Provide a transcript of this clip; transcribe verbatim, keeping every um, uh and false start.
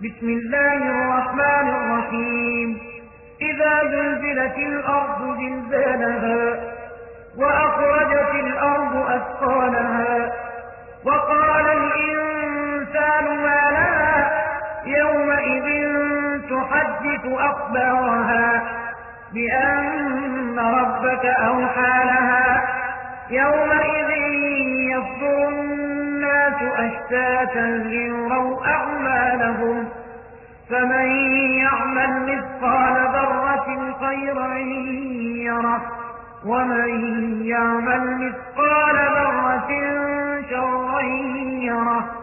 بسم الله الرحمن الرحيم إذا زلزلت الأرض زلزالها وأخرجت الأرض أثقالها وقال الإنسان ما لها يومئذ تحدث أخبارها بأن ربك أوحى لها يومئذ يصدر الناس أشتاتا ليروا أعمالهم فمن يعمل مثقال ذرة خيرا يره ومن يعمل مثقال ذرة شرا يره